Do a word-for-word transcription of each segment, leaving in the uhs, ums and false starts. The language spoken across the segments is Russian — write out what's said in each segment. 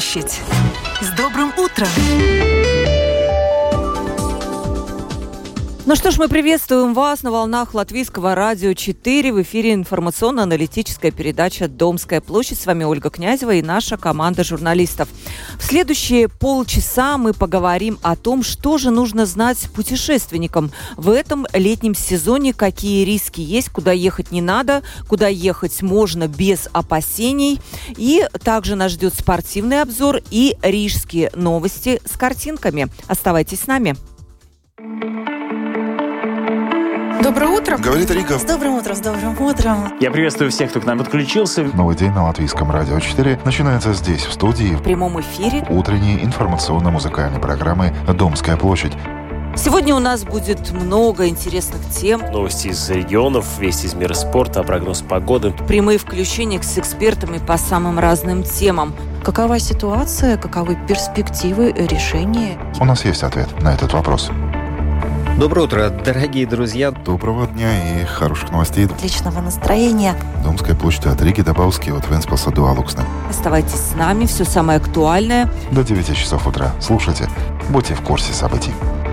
площадь. С добрым утром! Ну что ж, мы приветствуем вас на волнах Латвийского радио четыре. В эфире информационно-аналитическая передача «Домская площадь». С вами Ольга Князева и наша команда журналистов. В следующие полчаса мы поговорим о том, что же нужно знать путешественникам в этом летнем сезоне, какие риски есть, куда ехать не надо, куда ехать можно без опасений. И также нас ждет спортивный обзор и рижские новости с картинками. Оставайтесь с нами. Доброе утро. Говорит Рика. С добрым утром, с добрым утром. Я приветствую всех, кто к нам подключился. Новый день на Латвийском радио четыре начинается здесь, в студии. В прямом эфире. Утренней информационно-музыкальной программы «Домская площадь». Сегодня у нас будет много интересных тем. Новости из регионов, вести из мира спорта, прогноз погоды. Прямые включения с экспертами по самым разным темам. Какова ситуация, каковы перспективы решения? У нас есть ответ на этот вопрос. Доброе утро, дорогие друзья. Доброго дня и хороших новостей. Отличного настроения. Домская площадь от Риги до Бауски, от Венспилса до Алуксны. Оставайтесь с нами, все самое актуальное. До девяти часов утра. Слушайте, будьте в курсе событий.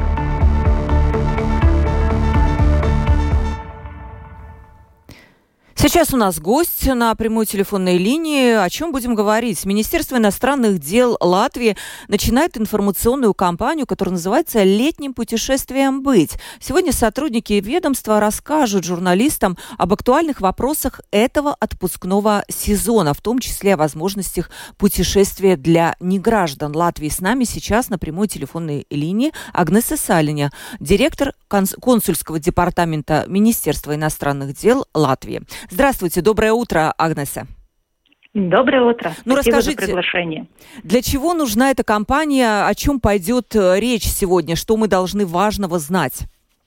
Сейчас у нас гость на прямой телефонной линии. О чем будем говорить? Министерство иностранных дел Латвии начинает информационную кампанию, которая называется «Летним путешествием быть». Сегодня сотрудники ведомства расскажут журналистам об актуальных вопросах этого отпускного сезона, в том числе о возможностях путешествия для неграждан Латвии. С нами сейчас на прямой телефонной линии Агнеса Салиня, директор консульского департамента Министерства иностранных дел Латвии. Здравствуйте, доброе утро, Агнеса. Доброе утро. Ну, Спасибо расскажите, за приглашение. Для чего нужна эта кампания, о чем пойдет речь сегодня, что мы должны важного знать?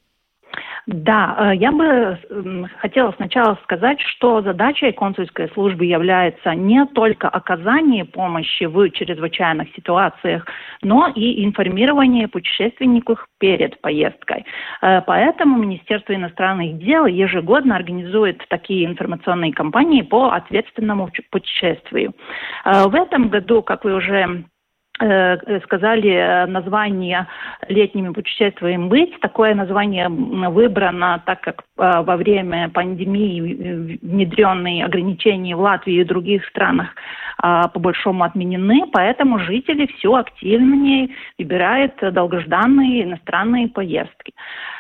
Да, я бы хотела сначала сказать, что задачей консульской службы является не только оказание помощи в чрезвычайных ситуациях, но и информирование путешественников перед поездкой. Поэтому Министерство иностранных дел ежегодно организует такие информационные кампании по ответственному путешествию. В этом году, как вы уже сказали, название «Летними путешествиями быть». Такое название выбрано, так как во время пандемии внедренные ограничения в Латвии и других странах по-большому отменены, поэтому жители все активнее выбирают долгожданные иностранные поездки.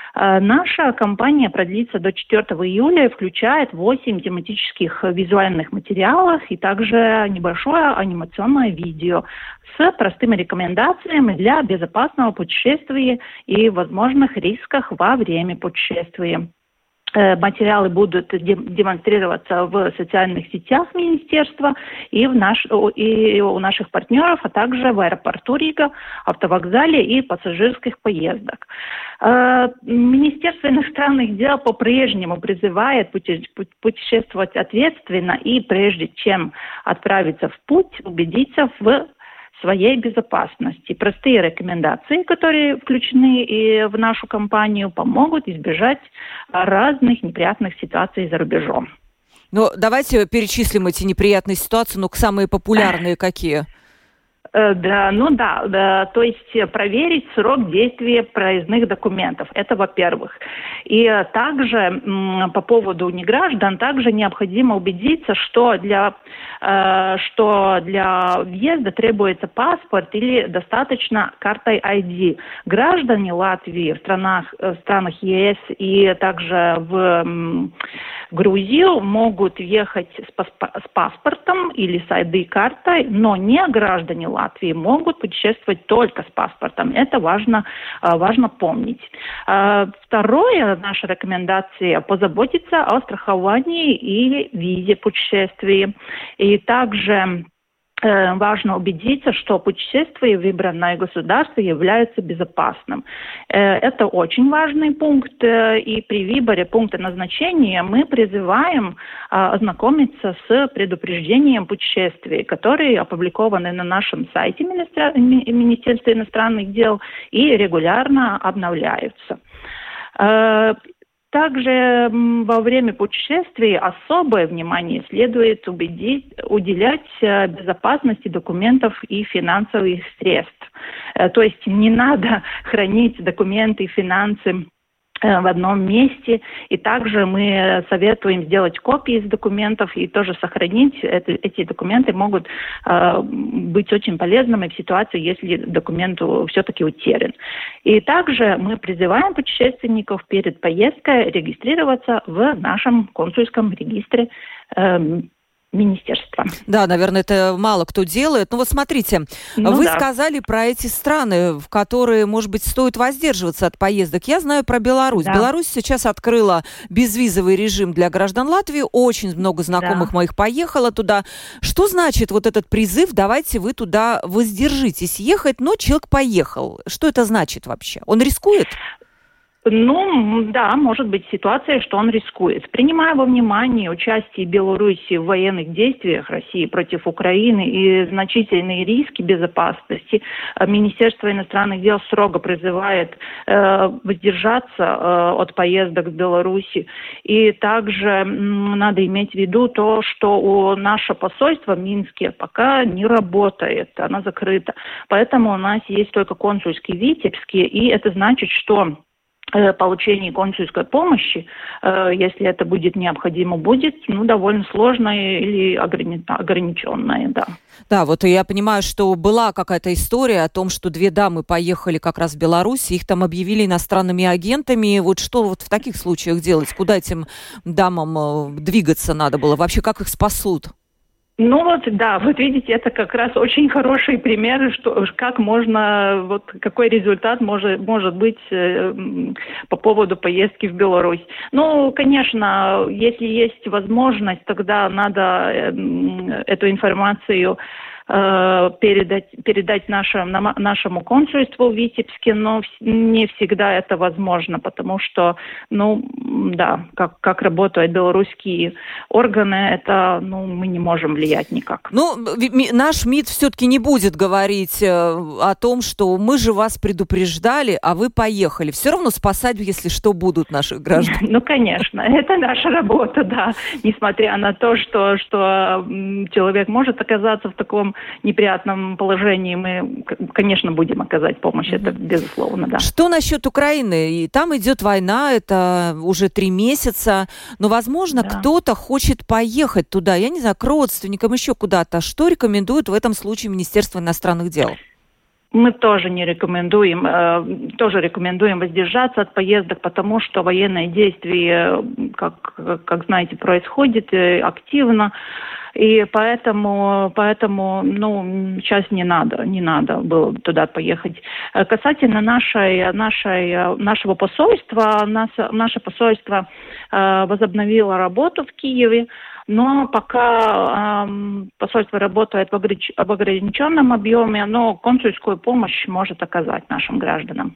Наша кампания продлится до четвёртого июля и включает восемь тематических визуальных материалов и также небольшое анимационное видео с простыми рекомендациями для безопасного путешествия и возможных рисков во время путешествия. Материалы будут демонстрироваться в социальных сетях министерства и, в наш, и у наших партнеров, а также в аэропорту Рига, автовокзале и пассажирских поездок. Министерство иностранных дел по-прежнему призывает путешествовать ответственно и прежде чем отправиться в путь, убедиться в своей безопасности. Простые рекомендации, которые включены и в нашу кампанию, помогут избежать разных неприятных ситуаций за рубежом. Ну, давайте перечислим эти неприятные ситуации, но самые популярные какие? Да, ну да, да, то есть проверить срок действия проездных документов, это во-первых. И также м, по поводу неграждан, также необходимо убедиться, что для, э, что для въезда требуется паспорт или достаточно картой ай ди. Граждане Латвии в странах, в странах ЕС и также в м, Грузию могут ехать с, паспо- с паспортом или с ай ди-картой, но не граждане Латвии. Латвии могут путешествовать только с паспортом. Это важно, важно помнить. Второе, наша рекомендация – позаботиться о страховании и визе путешествия. И также важно убедиться, что путешествие в выбранное государство является безопасным. Это очень важный пункт, и при выборе пункта назначения мы призываем ознакомиться с предупреждением путешествий, которые опубликованы на нашем сайте Министерства иностранных дел и регулярно обновляются. Также во время путешествий особое внимание следует убедить, уделять безопасности документов и финансовых средств. То есть не надо хранить документы и финансы в одном месте. И также мы советуем сделать копии из документов и тоже сохранить. Это, эти документы могут э, быть очень полезными в ситуации, если документ все-таки утерян. И также мы призываем путешественников перед поездкой регистрироваться в нашем консульском регистре э, министерства. Да, наверное, это мало кто делает. Ну вот смотрите, ну, вы да. сказали про эти страны, в которые, может быть, стоит воздерживаться от поездок. Я знаю про Беларусь. Да. Беларусь сейчас открыла безвизовый режим для граждан Латвии. Очень много знакомых да. моих поехало туда. Что значит вот этот призыв «давайте вы туда воздержитесь ехать», но человек поехал? Что это значит вообще? Он рискует? Ну, да, может быть ситуация, что он рискует. Принимая во внимание участие Беларуси в военных действиях России против Украины и значительные риски безопасности, Министерство иностранных дел строго призывает э, воздержаться э, от поездок в Беларуси. И также м, надо иметь в виду то, что у наше посольство в Минске пока не работает, оно закрыто. Поэтому у нас есть только консульский в Витебске, и это значит, что получение консульской помощи, если это будет необходимо, будет ну, довольно сложное или ограни- ограниченное, да. Да, вот я понимаю, что была какая-то история о том, что две дамы поехали как раз в Беларусь, их там объявили иностранными агентами. Вот что вот в таких случаях делать? Куда этим дамам двигаться надо было? Вообще, как их спасут? Ну вот, да, вот видите, это как раз очень хороший пример, что, как можно, вот какой результат может, может быть э, по поводу поездки в Беларусь. Ну, конечно, если есть возможность, тогда надо э, эту информацию передать, передать нашему, нашему консульству в Витебске, но не всегда это возможно, потому что, ну, да, как, как работают белорусские органы, это, ну, мы не можем влиять никак. Ну, наш МИД все-таки не будет говорить о том, что мы же вас предупреждали, а вы поехали. Все равно спасать, если что, будут наших граждан. Ну, конечно, это наша работа, да. Несмотря на то, что, что человек может оказаться в таком неприятном положении, мы, конечно, будем оказать помощь, это безусловно, да. Что насчет Украины? И там идет война, это уже три месяца, но, возможно, да. кто-то хочет поехать туда, я не знаю, к родственникам, еще куда-то. Что рекомендует в этом случае Министерство иностранных дел? Мы тоже не рекомендуем, э, тоже рекомендуем воздержаться от поездок, потому что военные действия, как, как знаете, происходят активно. И поэтому, поэтому, ну, сейчас не надо, не надо было туда поехать. Касательно нашей, нашей, нашего посольства, наше, наше посольство э, возобновило работу в Киеве, но пока э, посольство работает в, огранич, в ограниченном объеме, но консульскую помощь может оказать нашим гражданам.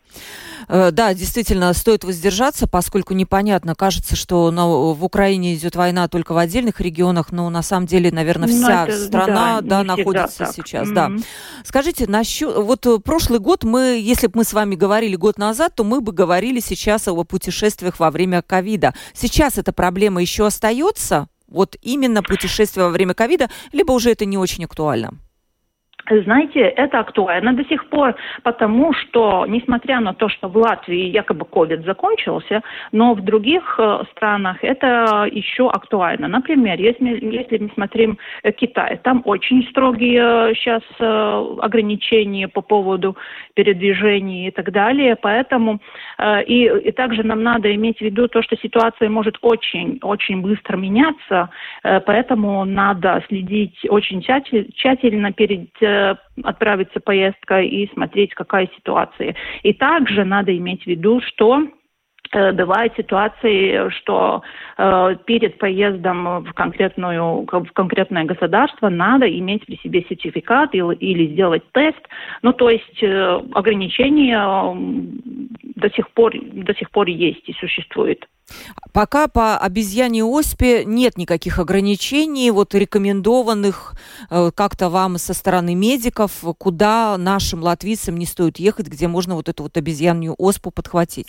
Да, действительно, стоит воздержаться, поскольку непонятно, кажется, что на, в Украине идет война только в отдельных регионах, но на самом деле, наверное, вся это, страна да, да, находится так. сейчас. Mm-hmm. Да. Скажите, насчет, вот прошлый год мы, если бы мы с вами говорили год назад, то мы бы говорили сейчас о путешествиях во время ковида. Сейчас эта проблема еще остается? Вот именно путешествия во время ковида, либо уже это не очень актуально? Знаете, это актуально до сих пор, потому что, несмотря на то, что в Латвии якобы ковид закончился, но в других э, странах это еще актуально. Например, если, если мы смотрим э, Китай, там очень строгие э, сейчас э, ограничения по поводу передвижения и так далее, поэтому э, и, и также нам надо иметь в виду то, что ситуация может очень-очень быстро меняться, э, поэтому надо следить очень тщательно, тщательно перед э, отправиться поездкой и смотреть, какая ситуация. И также надо иметь в виду, что э, бывают ситуации, что э, перед поездом в, конкретную, в конкретное государство надо иметь при себе сертификат или, или сделать тест. Ну, то есть э, ограничения э, до сих пор, до сих пор есть и существуют. Пока по обезьяньей оспе нет никаких ограничений, вот рекомендованных э, как-то вам со стороны медиков, куда нашим латвийцам не стоит ехать, где можно вот эту вот обезьянью оспу подхватить?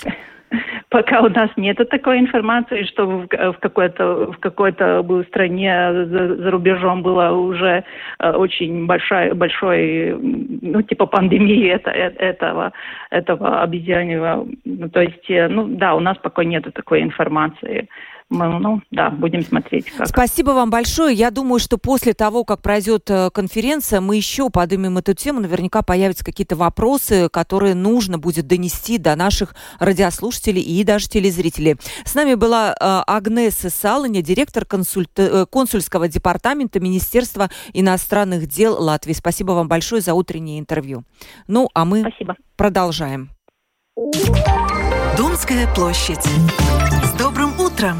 Пока у нас нет такой информации, что в, в какой-то в какой-то стране за, за рубежом было уже очень большая, большой, ну, типа пандемии это, этого, этого обезьяньего. Ну, то есть, ну, да, у нас пока нет такой информации. Мы, ну, да, будем смотреть. Как. Спасибо вам большое. Я думаю, что после того, как пройдет конференция, мы еще поднимем эту тему. Наверняка появятся какие-то вопросы, которые нужно будет донести до наших радиослушателей и даже телезрителей. С нами была э, Агнеса Саланя, директор консульта- консульского департамента Министерства иностранных дел Латвии. Спасибо вам большое за утреннее интервью. Ну, а мы Спасибо. Продолжаем. Домская площадь. С добрым утром!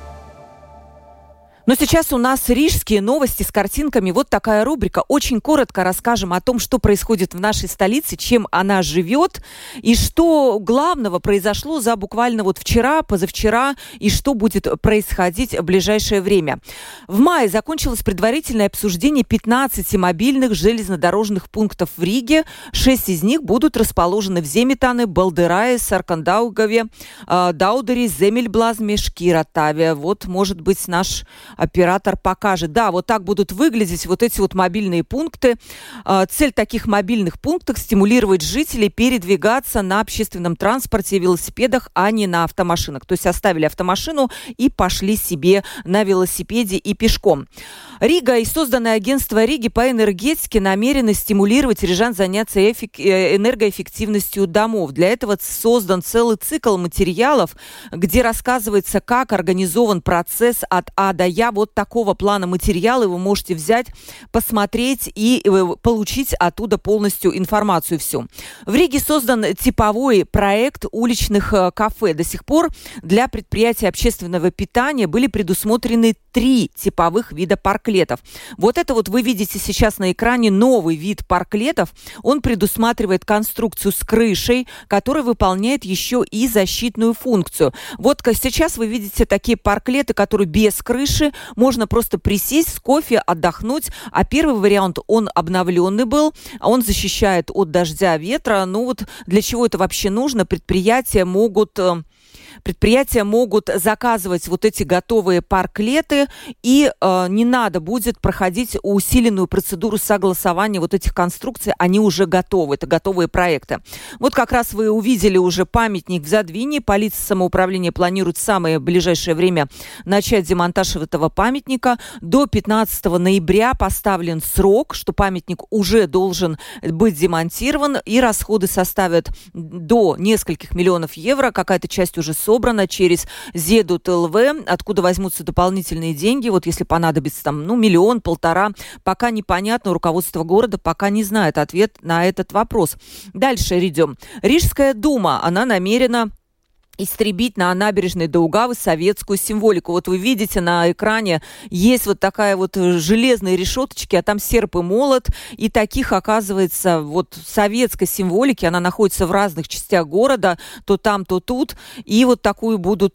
Но сейчас у нас рижские новости с картинками. Вот такая рубрика. Очень коротко расскажем о том, что происходит в нашей столице, чем она живет, и что главного произошло за буквально вот вчера, позавчера, и что будет происходить в ближайшее время. В мае закончилось предварительное обсуждение пятнадцати мобильных железнодорожных пунктов в Риге. Шесть из них будут расположены в Земитане, Балдерае, Саркандаугаве, Даудере, Земельблазме, Шкиратаве. Вот, может быть, наш оператор покажет. Да, вот так будут выглядеть вот эти вот мобильные пункты. Цель таких мобильных пунктов – стимулировать жителей передвигаться на общественном транспорте и велосипедах, а не на автомашинах. То есть оставили автомашину и пошли себе на велосипеде и пешком. Рига и созданное агентство Риги по энергетике намерены стимулировать рижан заняться эффек- энергоэффективностью домов. Для этого создан целый цикл материалов, где рассказывается, как организован процесс от А до Я. Вот такого плана материалы вы можете взять, посмотреть и получить оттуда полностью информацию всю. В Риге создан типовой проект уличных кафе. До сих пор для предприятий общественного питания были предусмотрены три типовых вида парклетов. Вот это вот вы видите сейчас на экране новый вид парклетов. Он предусматривает конструкцию с крышей, которая выполняет еще и защитную функцию. Вот сейчас вы видите такие парклеты, которые без крыши. Можно просто присесть с кофе, отдохнуть. А первый вариант, он обновленный был. Он защищает от дождя, ветра. Ну вот для чего это вообще нужно? Предприятия могут... Предприятия могут заказывать вот эти готовые парклеты, и э, не надо будет проходить усиленную процедуру согласования вот этих конструкций, они уже готовы, это готовые проекты. Вот как раз вы увидели уже памятник в Задвине, полиция самоуправления планирует в самое ближайшее время начать демонтаж этого памятника. До пятнадцатого ноября поставлен срок, что памятник уже должен быть демонтирован, и расходы составят до нескольких миллионов евро, какая-то часть уже собрана через Зедут эл вэ, откуда возьмутся дополнительные деньги, вот если понадобится там, ну, миллион, полтора, пока непонятно, руководство города пока не знает ответ на этот вопрос. Дальше идем. Рижская дума, она намерена истребить на набережной Даугавы советскую символику. Вот вы видите на экране, есть вот такая вот железные решеточки, а там серп и молот, и таких, оказывается, вот советской символики, она находится в разных частях города, то там, то тут, и вот такую будут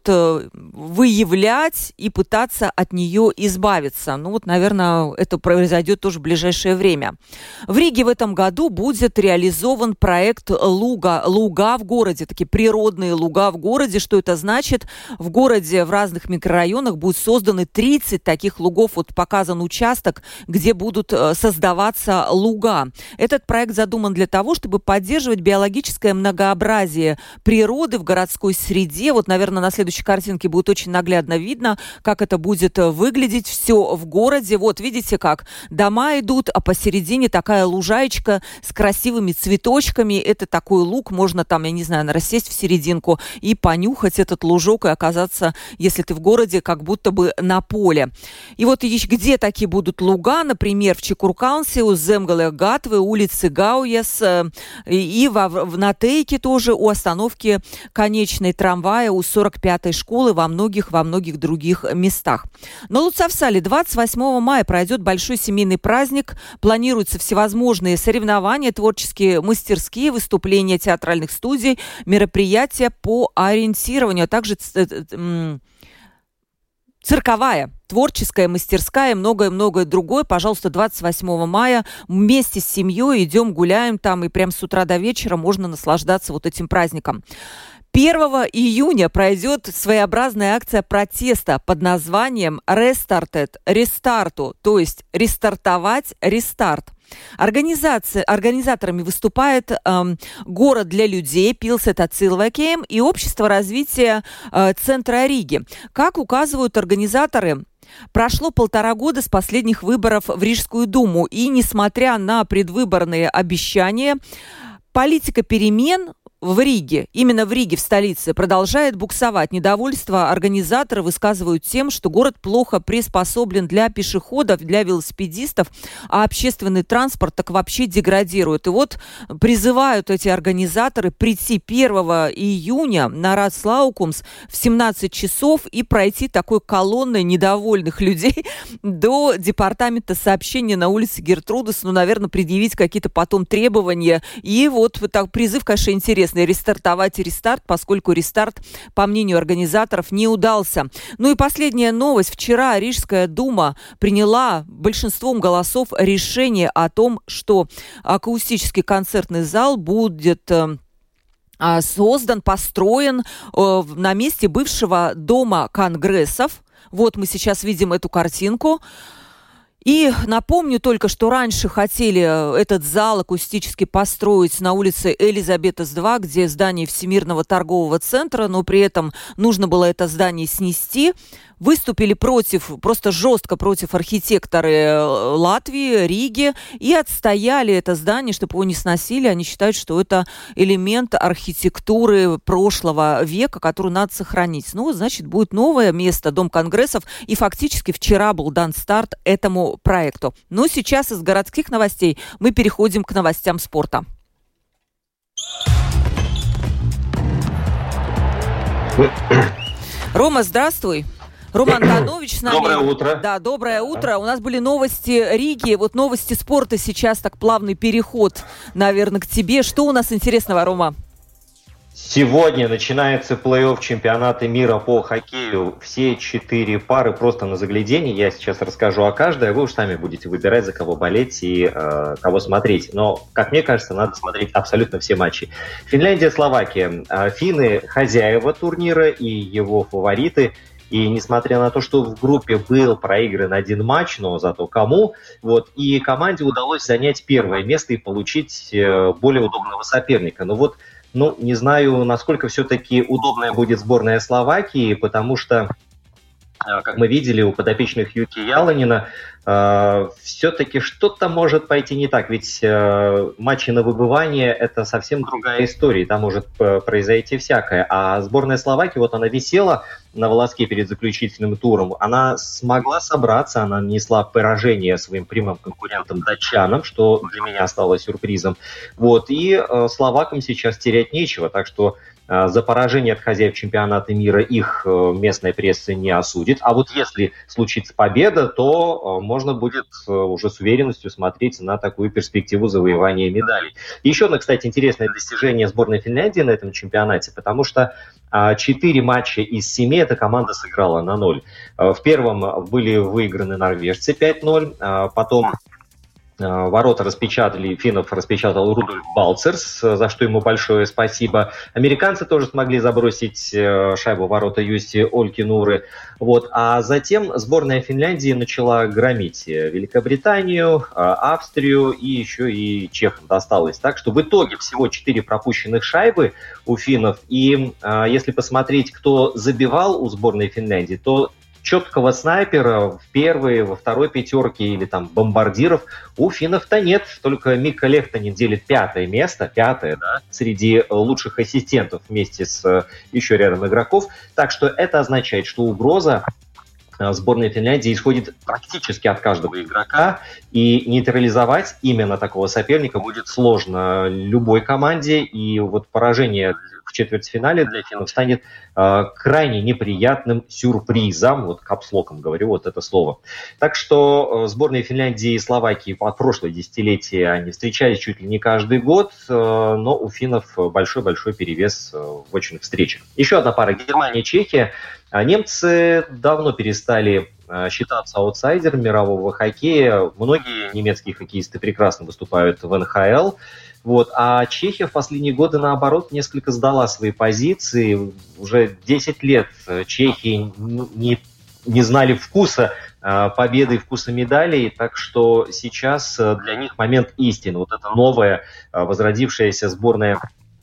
выявлять и пытаться от нее избавиться. Ну вот, наверное, это произойдет тоже в ближайшее время. В Риге в этом году будет реализован проект «Луга». Луга в городе, такие природные луга в городе. В городе, что это значит? В городе в разных микрорайонах будут созданы тридцать таких лугов. Вот показан участок, где будут создаваться луга. Этот проект задуман для того, чтобы поддерживать биологическое многообразие природы в городской среде. Вот, наверное, на следующей картинке будет очень наглядно видно, как это будет выглядеть все в городе. Вот, видите, как дома идут, а посередине такая лужаечка с красивыми цветочками. Это такой луг, можно там, я не знаю, рассесть в серединку и понюхать этот лужок и оказаться, если ты в городе, как будто бы на поле. И вот где такие будут луга, например, в Чекуркансе, у Земгале Гатвы, улице Гауяс, и в, в Натейке тоже у остановки конечной трамвая, у сорок пятой школы, во многих, во многих других местах. На Луцавсале двадцать восьмого мая пройдет большой семейный праздник. Планируются всевозможные соревнования, творческие мастерские, выступления театральных студий, мероприятия по ориентированию, а также цирковая, творческая мастерская и многое-многое другое. Пожалуйста, двадцать восьмого мая вместе с семьей идем, гуляем там, и прям с утра до вечера можно наслаждаться вот этим праздником. первого июня пройдет своеобразная акция протеста под названием «Restarted Рестарту», то есть «Рестартовать рестарт». Организация, организаторами выступает эм, «Город для людей» Пилсета Цилвакеем и Общество развития э, Центра Риги. Как указывают организаторы, прошло полтора года с последних выборов в Рижскую думу, и несмотря на предвыборные обещания, политика перемен в Риге, именно в Риге, в столице, продолжает буксовать. Недовольство организаторы высказывают тем, что город плохо приспособлен для пешеходов, для велосипедистов, а общественный транспорт так вообще деградирует. И вот призывают эти организаторы прийти первого июня на Радслаукумс в семнадцать часов и пройти такой колонной недовольных людей до департамента сообщения на улице Гертрудес, ну, наверное, предъявить какие-то потом требования. И вот так призыв, конечно, интересный. Рестартовать рестарт, поскольку рестарт, по мнению организаторов, не удался. Ну и последняя новость. Вчера Рижская дума приняла большинством голосов решение о том, что акустический концертный зал будет создан, построен на месте бывшего дома конгрессов. Вот мы сейчас видим эту картинку. И напомню только, что раньше хотели этот зал акустически построить на улице Элизабетас два, где здание Всемирного торгового центра, но при этом нужно было это здание снести. Выступили против, просто жестко против архитекторы Латвии, Риги, и отстояли это здание, чтобы его не сносили. Они считают, что это элемент архитектуры прошлого века, который надо сохранить. Ну, значит, будет новое место, Дом конгрессов, и фактически вчера был дан старт этому проекту. Но сейчас из городских новостей мы переходим к новостям спорта. Рома, здравствуй. Роман Антонович с нами. Доброе утро. Да, доброе утро. У нас были новости Риги, вот новости спорта сейчас, так плавный переход, наверное, к тебе. Что у нас интересного, Рома? Сегодня начинается плей-офф чемпионата мира по хоккею. Все четыре пары просто на загляденье. Я сейчас расскажу о каждой, а вы уж сами будете выбирать, за кого болеть и э, кого смотреть. Но, как мне кажется, надо смотреть абсолютно все матчи. Финляндия, Словакия. Финны хозяева турнира и его фавориты. И несмотря на то, что в группе был проигран один матч, но зато кому, вот, и команде удалось занять первое место и получить э, более удобного соперника. Но вот, ну, не знаю, насколько все-таки удобная будет сборная Словакии, потому что, э, как мы видели, у подопечных Юки Яланина э, все-таки что-то может пойти не так. Ведь э, матчи на выбывание – это совсем другая история, там может произойти всякое. А сборная Словакии, вот она висела на волоске перед заключительным туром, она смогла собраться, она нанесла поражение своим прямым конкурентам датчанам, что для меня стало сюрпризом. Вот, и э, словакам сейчас терять нечего, так что э, за поражение от хозяев чемпионата мира их э, местная пресса не осудит. А вот если случится победа, то э, можно будет э, уже с уверенностью смотреть на такую перспективу завоевания медалей. Еще одно, кстати, интересное достижение сборной Финляндии на этом чемпионате, потому что четыре матча из семи эта команда сыграла на ноль. В первом были выиграны норвежцы пять ноль, потом ворота распечатали, финнов распечатал Рудольф Балцерс, за что ему большое спасибо. Американцы тоже смогли забросить шайбу в ворота Юси Олькинуры. Вот. А затем сборная Финляндии начала громить Великобританию, Австрию и еще и чехам досталось. Так что в итоге всего четыре пропущенных шайбы у финнов. И если посмотреть, кто забивал у сборной Финляндии, то четкого снайпера в первой, во второй пятерке или там бомбардиров у финнов-то нет. Только Микка Лехтонен делит пятое место, пятое, да, среди лучших ассистентов вместе с еще рядом игроков. Так что это означает, что угроза сборной Финляндии исходит практически от каждого игрока, и нейтрализовать именно такого соперника будет сложно любой команде, и вот поражение в четвертьфинале для финнов станет э, крайне неприятным сюрпризом, вот капслоком говорю вот это слово. Так что э, сборные Финляндии и Словакии по прошлое десятилетие они встречались чуть ли не каждый год, э, но у финнов большой-большой перевес э, в очных встречах. Еще одна пара Германия-Чехия. Немцы давно перестали считаться аутсайдером мирового хоккея. Многие немецкие хоккеисты прекрасно выступают в эн ха эл. Вот. А Чехия в последние годы, наоборот, несколько сдала свои позиции. Уже десять лет Чехии не, не знали вкуса победы и вкуса медалей, так что сейчас для них момент истины. Вот эта новая возродившаяся сборная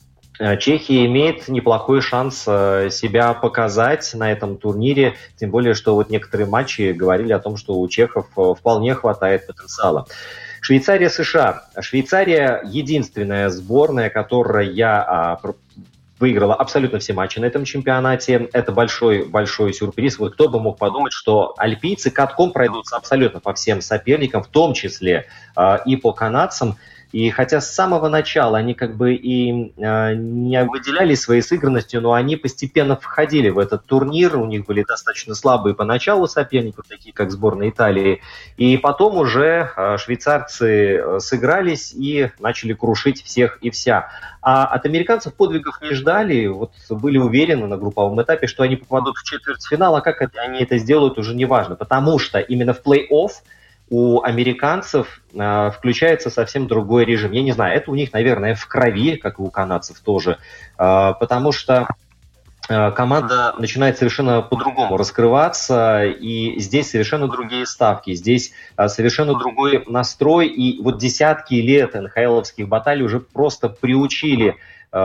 Чехии имеет неплохой шанс себя показать на этом турнире, тем более, что вот некоторые матчи говорили о том, что у чехов вполне хватает потенциала. Швейцария, США. Швейцария единственная сборная, которая выиграла абсолютно все матчи на этом чемпионате. Это большой-большой сюрприз. Вот кто бы мог подумать, что альпийцы катком пройдутся абсолютно по всем соперникам, в том числе э, и по канадцам. И хотя с самого начала они как бы и э, не выделяли своей сыгранностью, но они постепенно входили в этот турнир. У них были достаточно слабые поначалу соперники, такие как сборная Италии. И потом уже э, швейцарцы сыгрались и начали крушить всех и вся. А от американцев подвигов не ждали. Вот были уверены на групповом этапе, что они попадут в четвертьфинал. А как это, они это сделают, уже не важно. Потому что именно в плей-офф у американцев э, включается совсем другой режим. Я не знаю, это у них, наверное, в крови, как и у канадцев тоже, э, потому что э, команда начинает совершенно по-другому раскрываться, и здесь совершенно другие ставки, здесь э, совершенно другой настрой, и вот десятки лет эн ха эловских баталий уже просто приучили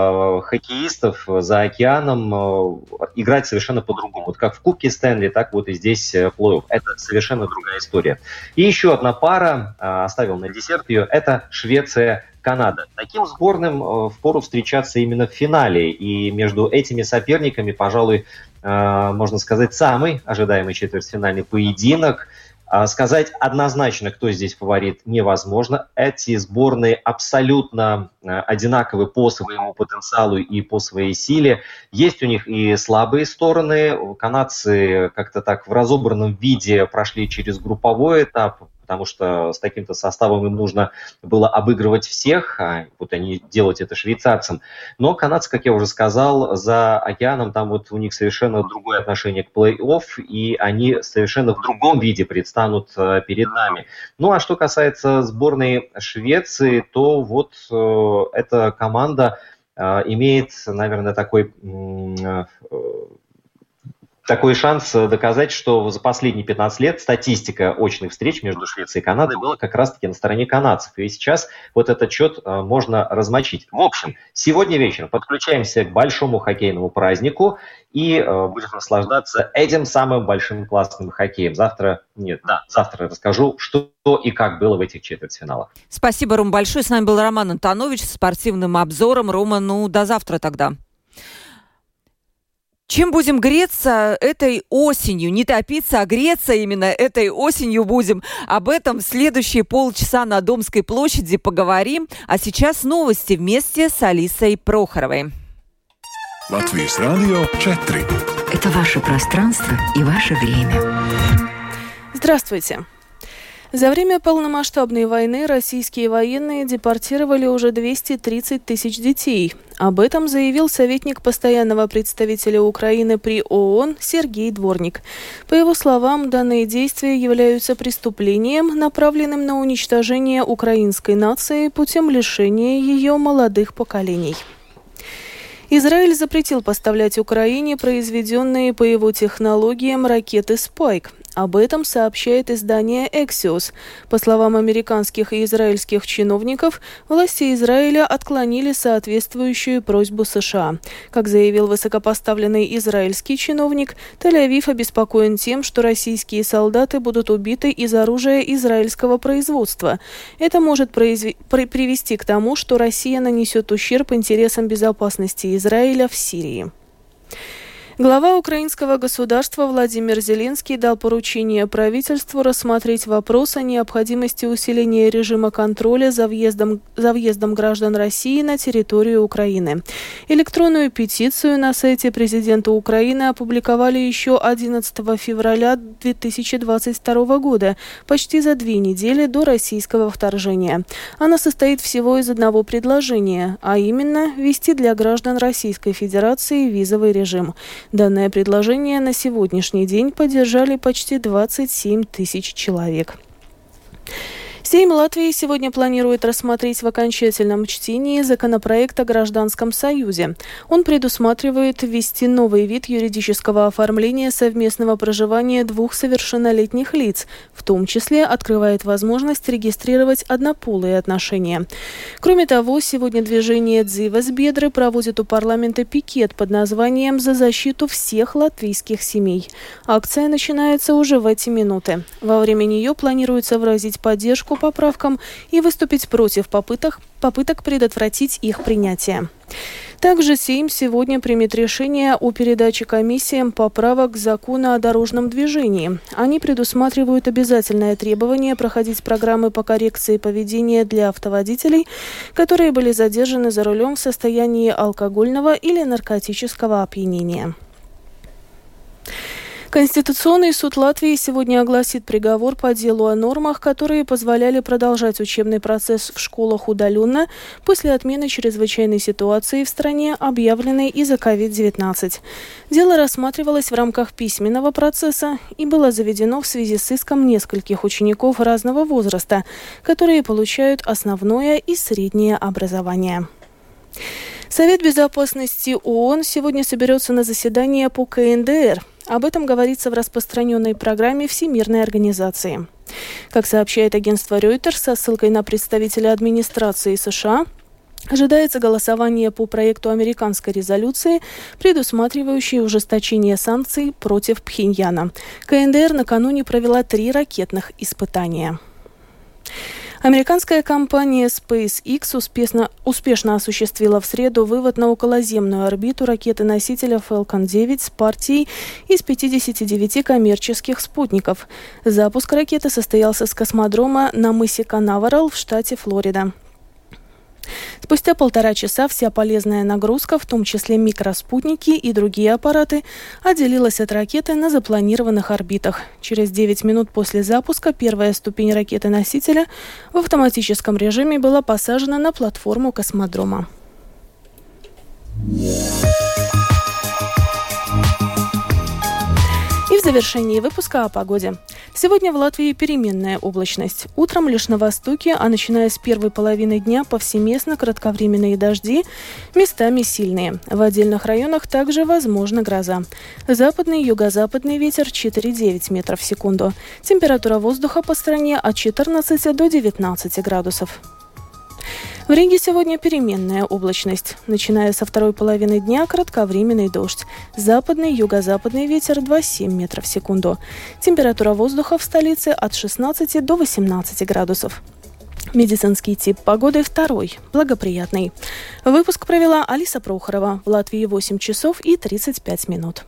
хоккеистов за океаном э, играть совершенно по-другому. Вот как в Кубке Стэнли, так вот и здесь э, плей-офф. Это совершенно другая история. И еще одна пара, э, оставил на десерт ее, это Швеция-Канада. Таким сборным э, впору встречаться именно в финале. И между этими соперниками, пожалуй, э, можно сказать, самый ожидаемый четвертьфинальный поединок. Сказать однозначно, кто здесь фаворит, невозможно. Эти сборные абсолютно одинаковы по своему потенциалу и по своей силе. Есть у них и слабые стороны. Канадцы как-то так в разобранном виде прошли через групповой этап, потому что с таким-то составом им нужно было обыгрывать всех, а вот они делать это швейцарцам. Но канадцы, как я уже сказал, за океаном там вот у них совершенно другое отношение к плей-офф, и они совершенно в другом виде предстанут перед нами. Ну а что касается сборной Швеции, то вот э, эта команда э, имеет, наверное, такой... Э, Такой шанс доказать, что за последние пятнадцать лет статистика очных встреч между Швецией и Канадой была как раз-таки на стороне канадцев. И сейчас вот этот счет можно размочить. В общем, сегодня вечером подключаемся к большому хоккейному празднику и будем наслаждаться этим самым большим классным хоккеем. Завтра, нет, да, завтра расскажу, что и как было в этих четвертьфиналах. Спасибо, Ром, большое. С нами был Роман Антонович с спортивным обзором. Рома, ну, до завтра тогда. Чем будем греться этой осенью? Не топиться, а греться именно этой осенью будем. Об этом в следующие полчаса на Домской площади поговорим. А сейчас новости вместе с Алисой Прохоровой. Латвийс радио четыре. Это ваше пространство и ваше время. Здравствуйте. За время полномасштабной войны российские военные депортировали уже двести тридцать тысяч детей. Об этом заявил советник постоянного представителя Украины при ООН Сергей Дворник. По его словам, данные действия являются преступлением, направленным на уничтожение украинской нации путем лишения ее молодых поколений. Израиль запретил поставлять Украине произведенные по его технологиям ракеты «Спайк». Об этом сообщает издание «Эксиос». По словам американских и израильских чиновников, власти Израиля отклонили соответствующую просьбу США. Как заявил высокопоставленный израильский чиновник, Тель-Авив обеспокоен тем, что российские солдаты будут убиты из оружия израильского производства. Это может произв... при... привести к тому, что Россия нанесет ущерб интересам безопасности Израиля в Сирии. Глава украинского государства Владимир Зеленский дал поручение правительству рассмотреть вопрос о необходимости усиления режима контроля за въездом, за въездом граждан России на территорию Украины. Электронную петицию на сайте президента Украины опубликовали еще одиннадцатого февраля две тысячи двадцать второго года, почти за две недели до российского вторжения. Она состоит всего из одного предложения, а именно ввести для граждан Российской Федерации визовый режим. Данное предложение на сегодняшний день поддержали почти двадцать семь тысяч человек. Сейм Латвии сегодня планирует рассмотреть в окончательном чтении законопроект о гражданском союзе. Он предусматривает ввести новый вид юридического оформления совместного проживания двух совершеннолетних лиц, в том числе открывает возможность регистрировать однополые отношения. Кроме того, сегодня движение «Дзивас Бедры» проводит у парламента пикет под названием «За защиту всех латвийских семей». Акция начинается уже в эти минуты. Во время нее планируется выразить поддержку поправкам и выступить против попыток, попыток предотвратить их принятие. Также Сейм сегодня примет решение о передаче комиссиям поправок к закону о дорожном движении. Они предусматривают обязательное требование проходить программы по коррекции поведения для автоводителей, которые были задержаны за рулем в состоянии алкогольного или наркотического опьянения. Конституционный суд Латвии сегодня огласит приговор по делу о нормах, которые позволяли продолжать учебный процесс в школах удаленно после отмены чрезвычайной ситуации в стране, объявленной из-за ковид девятнадцать. Дело рассматривалось в рамках письменного процесса и было заведено в связи с иском нескольких учеников разного возраста, которые получают основное и среднее образование. Совет безопасности ООН сегодня соберется на заседание по ка эн дэ эр. Об этом говорится в распространенной программе Всемирной организации. Как сообщает агентство Reuters со ссылкой на представителя администрации США, ожидается голосование по проекту американской резолюции, предусматривающей ужесточение санкций против Пхеньяна. ка эн дэ эр накануне провела три ракетных испытания. Американская компания SpaceX успешно, успешно осуществила в среду вывод на околоземную орбиту ракеты-носителя Falcon девять с партией из пятидесяти девяти коммерческих спутников. Запуск ракеты состоялся с космодрома на мысе Канаверал в штате Флорида. Спустя полтора часа вся полезная нагрузка, в том числе микроспутники и другие аппараты, отделилась от ракеты на запланированных орбитах. Через девять минут после запуска первая ступень ракеты-носителя в автоматическом режиме была посажена на платформу космодрома. И в завершении выпуска о погоде. Сегодня в Латвии переменная облачность. Утром лишь на востоке, а начиная с первой половины дня повсеместно кратковременные дожди, местами сильные. В отдельных районах также возможна гроза. Западный и юго-западный ветер четыре-девять метров в секунду. Температура воздуха по стране от четырнадцати до девятнадцати градусов. В Риге сегодня переменная облачность. Начиная со второй половины дня кратковременный дождь. Западный, юго-западный ветер два-семь метров в секунду. Температура воздуха в столице от шестнадцати до восемнадцати градусов. Медицинский тип погоды второй, благоприятный. Выпуск провела Алиса Прохорова. В Латвии восемь часов и тридцать пять минут.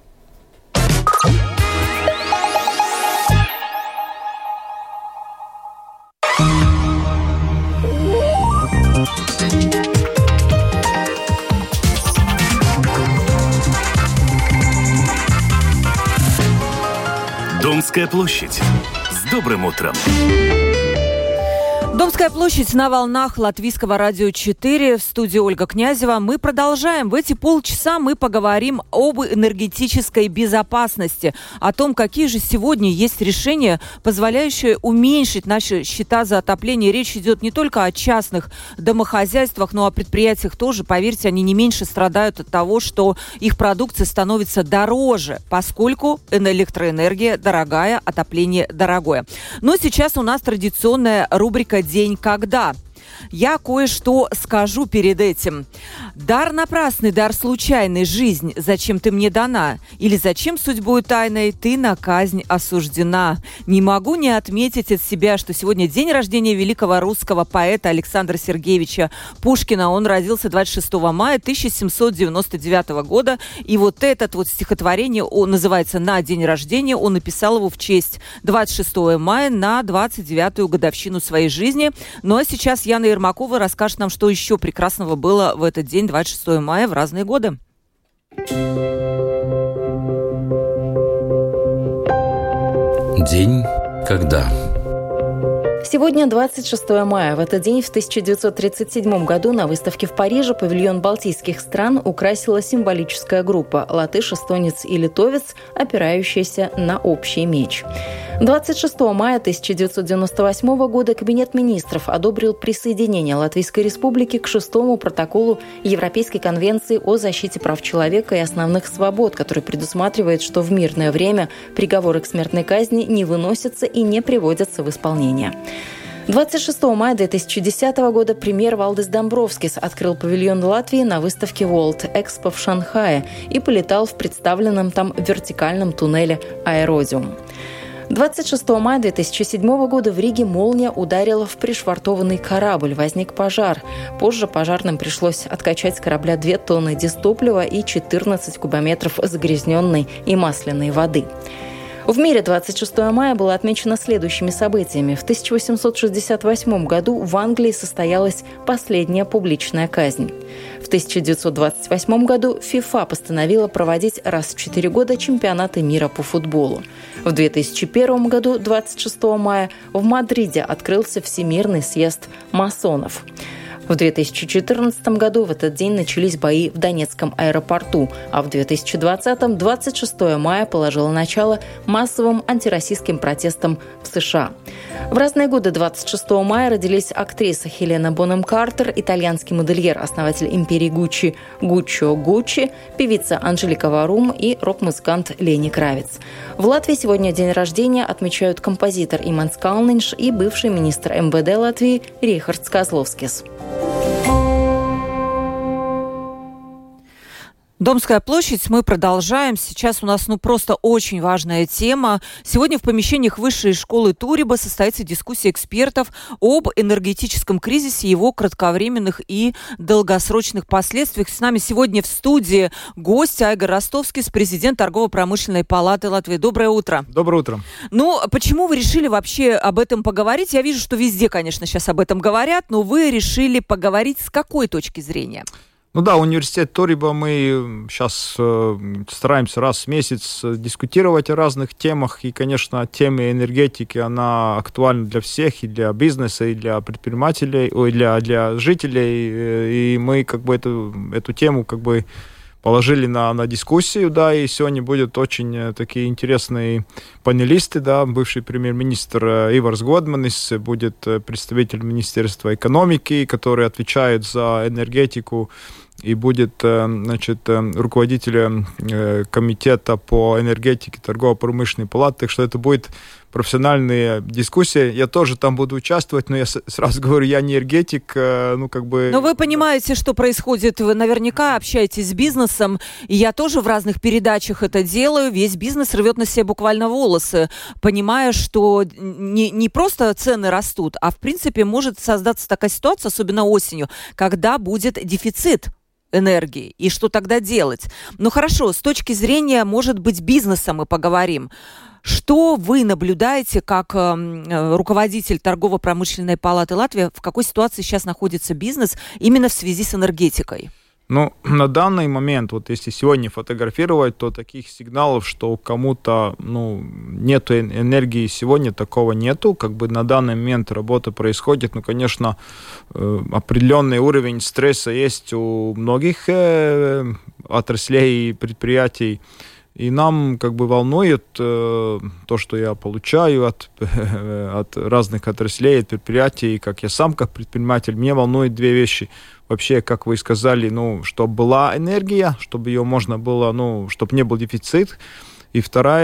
Домская площадь. С добрым утром! Домская площадь на волнах Латвийского радио четыре. В студии Ольга Князева. Мы продолжаем. В эти полчаса мы поговорим об энергетической безопасности, о том, какие же сегодня есть решения, позволяющие уменьшить наши счета за отопление. Речь идет не только о частных домохозяйствах, но и о предприятиях тоже. Поверьте, они не меньше страдают от того, что их продукция становится дороже, поскольку электроэнергия дорогая, отопление дорогое. Но сейчас у нас традиционная рубрика «День когда». Я кое-что скажу перед этим. Дар напрасный, дар случайный, жизнь, зачем ты мне дана? Или зачем судьбой тайной ты на казнь осуждена? Не могу не отметить от себя, что сегодня день рождения великого русского поэта Александра Сергеевича Пушкина. Он родился двадцать шестого мая тысяча семьсот девяносто девятого года. И вот это вот стихотворение, он называется «На день рождения». Он написал его в честь двадцать шестого мая на двадцать девятую годовщину своей жизни. Ну а сейчас Яна Ермакова расскажет нам, что еще прекрасного было в этот день, двадцать шестого мая, в разные годы. День когда. Сегодня двадцать шестое мая. В этот день в тысяча девятьсот тридцать седьмом году на выставке в Париже павильон балтийских стран украсила символическая группа «Латыш, эстонец и литовец», опирающаяся на общий меч. двадцать шестого мая тысяча девятьсот девяносто восьмого года Кабинет министров одобрил присоединение Латвийской Республики к шестому протоколу Европейской конвенции о защите прав человека и основных свобод, который предусматривает, что в мирное время приговоры к смертной казни не выносятся и не приводятся в исполнение. двадцать шестого мая две тысячи десятого года премьер Валдис Домбровскис открыл павильон Латвии на выставке World Expo в Шанхае и полетал в представленном там вертикальном туннеле «Аэродиум». двадцать шестого мая две тысячи седьмого года в Риге молния ударила в пришвартованный корабль. Возник пожар. Позже пожарным пришлось откачать с корабля две тонны дистоплива и четырнадцать кубометров загрязненной и масляной воды. В мире двадцать шестого мая было отмечено следующими событиями. В тысяча восемьсот шестьдесят восьмом году в Англии состоялась последняя публичная казнь. В тысяча девятьсот двадцать восьмом году ФИФА постановила проводить раз в четыре года чемпионаты мира по футболу. В две тысячи первом году, двадцать шестого мая, в Мадриде открылся Всемирный съезд масонов. В две тысячи четырнадцатом году в этот день начались бои в Донецком аэропорту, а в две тысячи двадцатом двадцать шестого мая положило начало массовым антироссийским протестам в США. В разные годы двадцать шестого мая родились актриса Хелена Бонем Картер, итальянский модельер, основатель империи Гуччи Гуччо Гуччи, певица Анжелика Варум и рок-музыкант Лени Кравец. В Латвии сегодня день рождения отмечают композитор Иманс Калнинш и бывший министр эм вэ дэ Латвии Рихардс Козловскис. Домская площадь, мы продолжаем. Сейчас у нас ну просто очень важная тема. Сегодня в помещениях Высшей школы Туриба состоится дискуссия экспертов об энергетическом кризисе, его кратковременных и долгосрочных последствиях. С нами сегодня в студии гость Айгар Ростовскис, президент Торгово-промышленной палаты Латвии. Доброе утро. Доброе утро. Ну, почему вы решили вообще об этом поговорить? Я вижу, что везде, конечно, сейчас об этом говорят, но вы решили поговорить с какой точки зрения? Ну да, университет Ториба, мы сейчас э, стараемся раз в месяц дискутировать о разных темах, и, конечно, тема энергетики, она актуальна для всех, и для бизнеса, и для предпринимателей, и для, для жителей, и мы как бы эту, эту тему как бы положили на, на дискуссию, да, и сегодня будут очень такие интересные панелисты, да, бывший премьер-министр Иварс Годманис, будет представитель Министерства экономики, который отвечает за энергетику, и будет, значит, руководителем комитета по энергетике торгово-промышленной палаты, так что это будет профессиональные дискуссии. Я тоже там буду участвовать, но я сразу говорю, я не энергетик, ну как бы... Но вы понимаете, что происходит, вы наверняка общаетесь с бизнесом, и я тоже в разных передачах это делаю, весь бизнес рвет на себе буквально волосы, понимая, что не, не просто цены растут, а в принципе может создаться такая ситуация, особенно осенью, когда будет дефицит энергии. И что тогда делать? Ну хорошо, с точки зрения, может быть, бизнеса мы поговорим. Что вы наблюдаете как э, руководитель Торгово-промышленной палаты Латвии? В какой ситуации сейчас находится бизнес именно в связи с энергетикой? Ну, на данный момент, вот если сегодня фотографировать, то таких сигналов, что кому-то, ну, нету энергии сегодня, такого нету. Как бы на данный момент работа происходит. Ну, конечно, э, определенный уровень стресса есть у многих э, отраслей и предприятий. И нам как бы волнует э, то, что я получаю от, э, от разных отраслей, от предприятий, как я сам как предприниматель. Мне волнует две вещи. Вообще, как вы сказали, ну, чтобы была энергия, чтобы ее можно было, ну, чтобы не был дефицит. И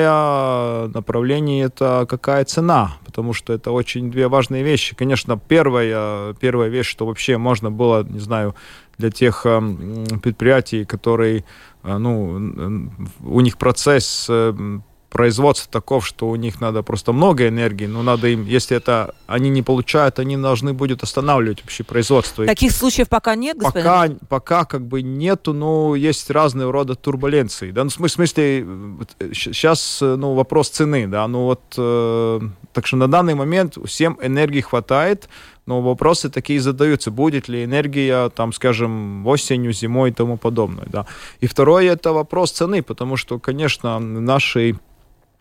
второе направление – это какая цена, потому что это очень две важные вещи. Конечно, первая, первая вещь, что вообще можно было, не знаю, для тех э, предприятий, которые, э, ну, у них процесс э, производства таков, что у них надо просто много энергии, но надо им, если это они не получают, они должны будут останавливать вообще производство. Таких случаев пока нет, господин? Пока, пока как бы нету, но есть разные рода турбуленции. Да? Ну, в смысле, сейчас ну, вопрос цены, да, ну вот, э, так что на данный момент всем энергии хватает, но вопросы такие задаются, будет ли энергия, там, скажем, осенью, зимой и тому подобное. Да. И второе, это вопрос цены, потому что, конечно, наши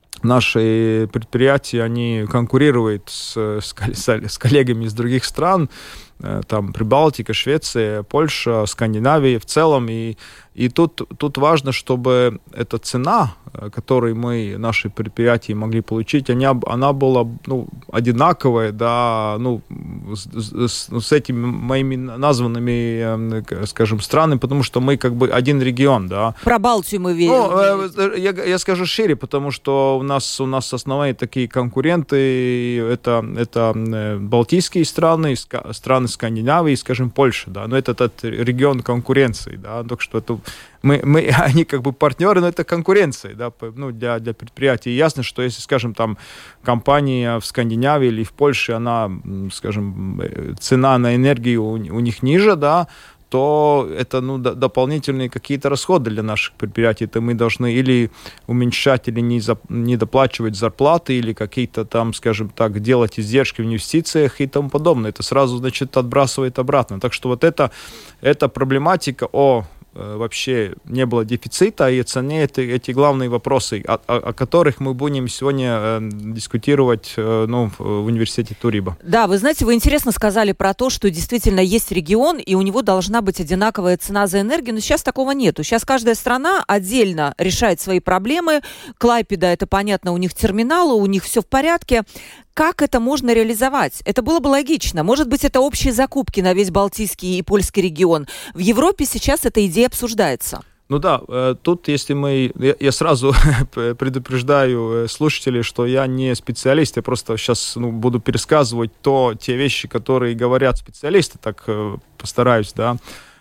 наши предприятия, они конкурируют с, с, с коллегами из других стран, там Прибалтика, Швеция, Польша, Скандинавия в целом. И, и тут, тут важно, чтобы эта цена, которую мы, наши предприятия могли получить, она, она была ну, одинаковая, да, ну, с, с, с этими моими названными, скажем, странами, потому что мы как бы один регион, да. Про Балтию мы видим. Ну, я, я скажу шире, потому что у нас, у нас основные такие конкуренты, это, это Балтийские страны, страны Скандинавии, скажем, Польша, да, но это этот регион конкуренции, да, так что это мы, мы, они как бы партнеры, но это конкуренция, да, ну, для, для предприятий. И ясно, что если, скажем, там компания в Скандинавии или в Польше, она, скажем, цена на энергию у, у них ниже, да, то это ну, д- дополнительные какие-то расходы для наших предприятий. Это мы должны или уменьшать, или не, за, не доплачивать зарплаты, или какие-то там, скажем так, делать издержки в инвестициях и тому подобное. Это сразу, значит, отбрасывает обратно. Так что вот это, эта проблематика о вообще не было дефицита, и цене это, эти главные вопросы, о, о, о которых мы будем сегодня э, дискутировать э, ну, в университете Туриба. Да, вы знаете, вы интересно сказали про то, что действительно есть регион, и у него должна быть одинаковая цена за энергию, но сейчас такого нету. Сейчас каждая страна отдельно решает свои проблемы. Клайпеда, это понятно, у них терминалы, у них все в порядке. Как это можно реализовать? Это было бы логично. Может быть, это общие закупки на весь Балтийский и Польский регион. В Европе сейчас эта идея обсуждается. Ну да, тут если мы... Я, я сразу предупреждаю слушателей, что я не специалист, я просто сейчас ну, буду пересказывать то, те вещи, которые говорят специалисты, так постараюсь, да.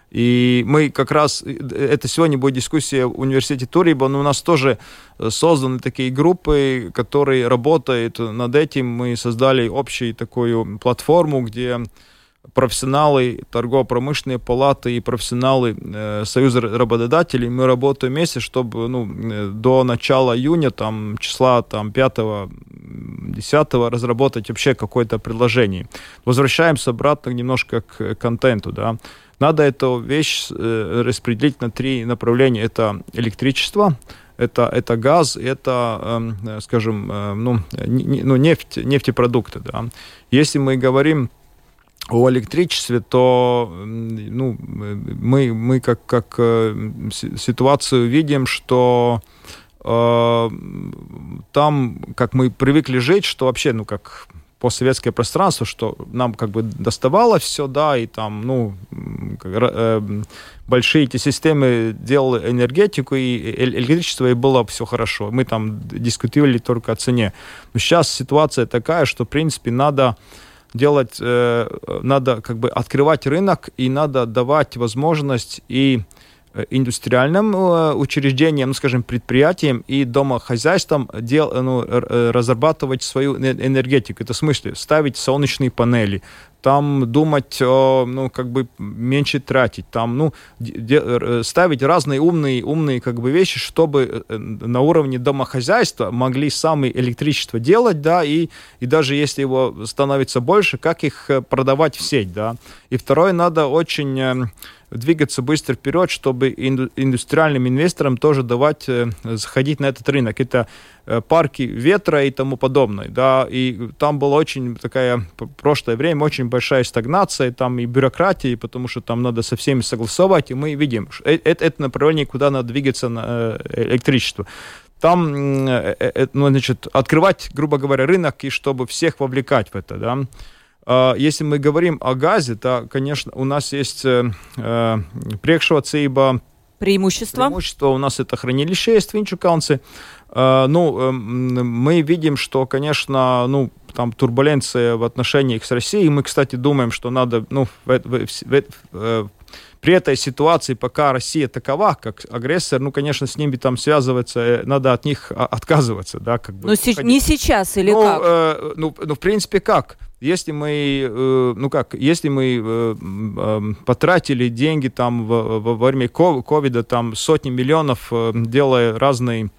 И мы как раз, это сегодня будет дискуссия в университете Туриба, но у нас тоже созданы такие группы, которые работают над этим. Мы создали общую такую платформу, где профессионалы торгово-промышленной палаты и профессионалы э, Союза работодателей, мы работаем вместе, чтобы ну, до начала июня, там, числа там, пятого-десятого разработать вообще какое-то предложение. Возвращаемся обратно немножко к контенту, да. Надо эту вещь э, распределить на три направления. Это электричество, это, это газ, это, э, скажем, э, ну, не, ну, нефть, нефтепродукты. Да. Если мы говорим о электричестве, то ну, мы, мы как, как э, ситуацию видим, что э, там, как мы привыкли жить, что вообще, ну, как... постсоветское пространство, что нам как бы доставало все, да, и там, ну, э, большие эти системы делали энергетику и электричество, и было все хорошо. Мы там дискутировали только о цене. Но сейчас ситуация такая, что, в принципе, надо делать, э, надо как бы открывать рынок, и надо давать возможность и индустриальным учреждениям, ну, скажем, предприятиям и домохозяйствам дел, ну, разрабатывать свою энергетику. Это в смысле ставить солнечные панели, там думать, ну, как бы меньше тратить, там, ну, де, ставить разные умные, умные как бы вещи, чтобы на уровне домохозяйства могли сами электричество делать, да, и, и даже если его становится больше, как их продавать в сеть, да. И второе, надо очень двигаться быстро вперед, чтобы индустриальным инвесторам тоже давать заходить на этот рынок. Это парки ветра и тому подобное. Да, и там была очень такая, в прошлое время, очень большая стагнация, там и бюрократия, потому что там надо со всеми согласовать, и мы видим, что это, это направление, куда надо двигаться на электричество. Там, ну, значит, открывать, грубо говоря, рынок, и чтобы всех вовлекать в это, да. Если мы говорим о газе, то, конечно, у нас есть э, приekšrocība, преимущество. Преимущество у нас это хранилище есть в Инчукалнце. Э, ну, э, мы видим, что, конечно, ну, там турбуленция в отношениях с Россией. Мы, кстати, думаем, что надо, ну, в, в, в, в, при этой ситуации, пока Россия такова, как агрессор, ну, конечно, с ними там связываться, надо от них отказываться, да, как бы. Но си- не сейчас или ну, как? Э, ну, ну, в принципе, как? Если мы, э, ну как, если мы э, э, потратили деньги там в, в, во время ковида, там сотни миллионов, э, делая разные,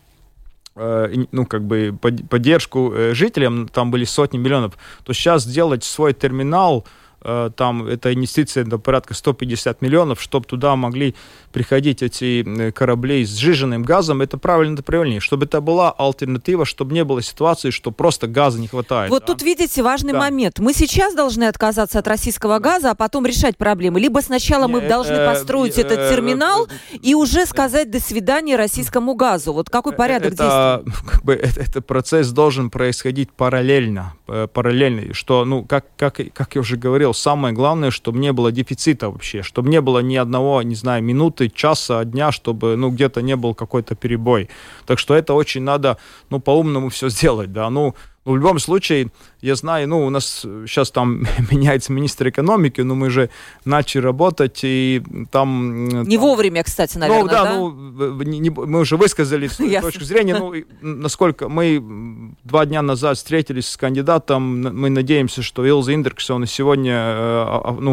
э, ну как бы под, поддержку э, жителям, там были сотни миллионов, то сейчас сделать свой терминал там это инвестиция до порядка сто пятьдесят миллионов, чтобы туда могли приходить эти корабли с сжиженным газом, это правильное направление, чтобы это была альтернатива, чтобы не было ситуации, что просто газа не хватает. Вот да? тут видите важный да. момент. Мы сейчас должны отказаться от российского газа, а потом решать проблемы. Либо сначала мы должны построить этот терминал и уже сказать до свидания российскому газу. Вот какой порядок это, действий? Как бы, это, это процесс должен происходить параллельно, параллельно, что, ну, как, как, как я уже говорил, самое главное, чтобы не было дефицита вообще, чтобы не было ни одного, не знаю, минуты, часа, дня, чтобы, ну, где-то не был какой-то перебой. Так что это очень надо, ну, по-умному все сделать, да, ну, в любом случае, я знаю, ну, у нас сейчас там меняется министр экономики, но мы же начали работать, и там... Не там... вовремя, кстати, наверное, ну, да? да? Ну, не, не, мы уже высказали свою точку зрения, ну, насколько мы два дня назад встретились с кандидатом, мы надеемся, что Илза Индерксона сегодня ну,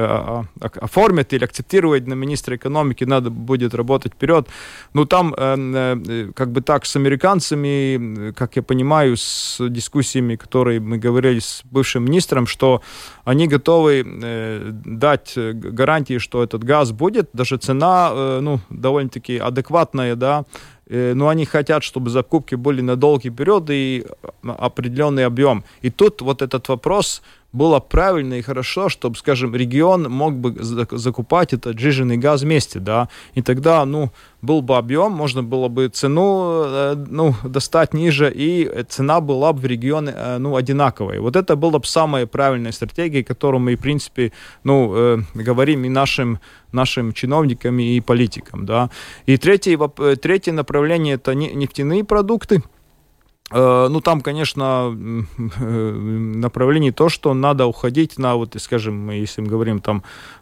оформит или акцептирует на министра экономики, надо будет работать вперед. Ну, там как бы так с американцами, как я понимаю, с дискуссиями, которые мы говорили с бывшим министром, что они готовы э, дать гарантии, что этот газ будет, даже цена, э, ну, довольно-таки адекватная, да, э, но они хотят, чтобы закупки были на долгий период и определенный объем. И тут вот этот вопрос было правильно и хорошо, чтобы, скажем, регион мог бы закупать этот сжиженный газ вместе, да, и тогда, ну, был бы объем, можно было бы цену, ну, достать ниже, и цена была бы в регионе, ну, одинаковой. Вот это была бы самая правильная стратегия, которую мы, в принципе, ну, э, говорим и нашим, нашим чиновникам, и политикам, да. И третье, третье направление – это нефтяные продукты. Ну, там, конечно, направление то, что надо уходить на, вот, скажем, если мы говорим там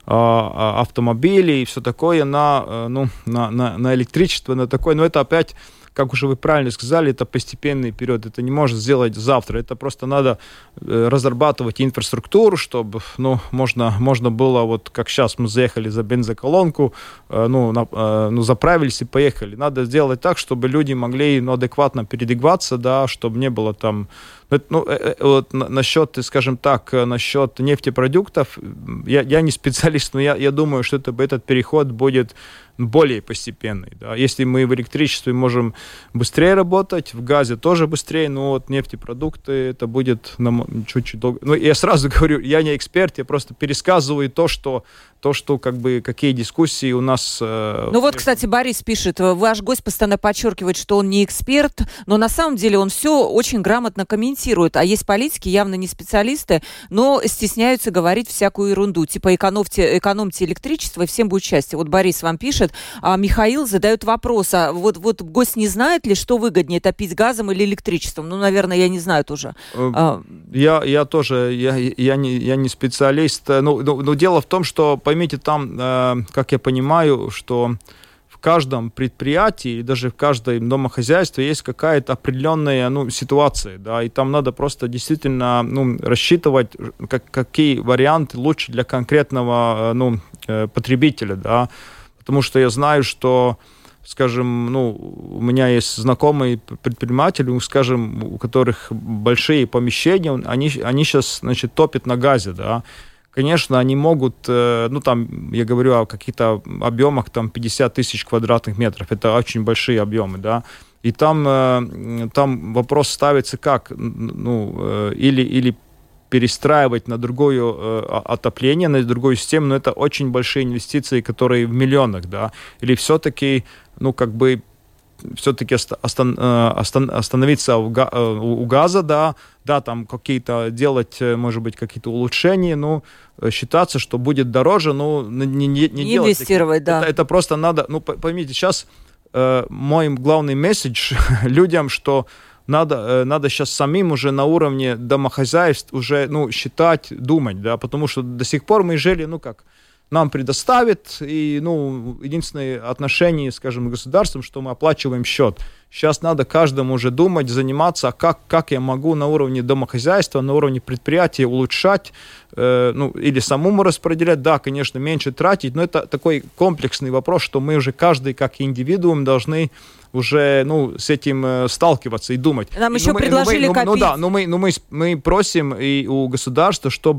автомобили и все такое, на, ну, на, на, на электричество, на такое, но это опять, как уже вы правильно сказали, это постепенный период, это не может сделать завтра, это просто надо разрабатывать инфраструктуру, чтобы, ну, можно, можно было, вот как сейчас мы заехали за бензоколонку, ну, на, ну, заправились и поехали. Надо сделать так, чтобы люди могли, ну, адекватно передвигаться, да, чтобы не было там... Ну, вот насчет, скажем так, насчет нефтепродуктов, я, я не специалист, но я, я думаю, что это, этот переход будет более постепенный. Да. Если мы в электричестве можем быстрее работать, в газе тоже быстрее, но вот нефтепродукты, это будет чуть-чуть долго. Ну, я сразу говорю, я не эксперт, я просто пересказываю то, что, то, что как бы, какие дискуссии у нас... Э, ну вот, кстати, Борис пишет, ваш гость постоянно подчеркивает, что он не эксперт, но на самом деле он все очень грамотно комментирует. А есть политики, явно не специалисты, но стесняются говорить всякую ерунду, типа экономьте, экономьте электричество, и всем будет счастье. Вот Борис вам пишет, а Михаил задает вопрос, а вот, вот гость не знает ли, что выгоднее, топить газом или электричеством? Ну, наверное, я не знаю тоже. Я, я тоже, я, я, не, я не специалист. Но, но, но дело в том, что, поймите, там, как я понимаю, что в каждом предприятии и даже в каждом домохозяйстве есть какая-то определенная, ну, ситуация, да, и там надо просто действительно, ну, рассчитывать, как, какие варианты лучше для конкретного, ну, потребителя, да. Потому что я знаю, что, скажем, ну, у меня есть знакомые предприниматели, скажем, у которых большие помещения, они, они сейчас, значит, топят на газе, да. Конечно, они могут, ну, там, я говорю о каких-то объемах, там, пятьдесят тысяч квадратных метров, это очень большие объемы, да. И там, там вопрос ставится как, ну, или, или перестраивать на другое э, отопление, на другую систему, но это очень большие инвестиции, которые в миллионах, да, или все-таки, ну, как бы, все-таки остан, остан, остановиться у, у газа, да, да, там какие-то делать, может быть, какие-то улучшения, но считаться, что будет дороже, ну, не, не, не, не делать. Инвестировать, да. Это, это просто надо, ну, поймите, сейчас э, мой главный месседж людям, что Надо, надо сейчас самим уже на уровне домохозяйств уже, ну, считать, думать, да, потому что до сих пор мы жили, ну, как, нам предоставят, и, ну, единственное отношение, скажем, с государством, что мы оплачиваем счет. Сейчас надо каждому уже думать, заниматься, а как, как я могу на уровне домохозяйства, на уровне предприятия улучшать, э, ну, или самому распределять, да, конечно, меньше тратить, но это такой комплексный вопрос, что мы уже каждый, как индивидуум, должны уже, ну, с этим э, сталкиваться и думать. Нам и, еще ну, предложили ну, мы, копить. Ну, ну да, но мы, ну, мы, мы просим и у государства, чтобы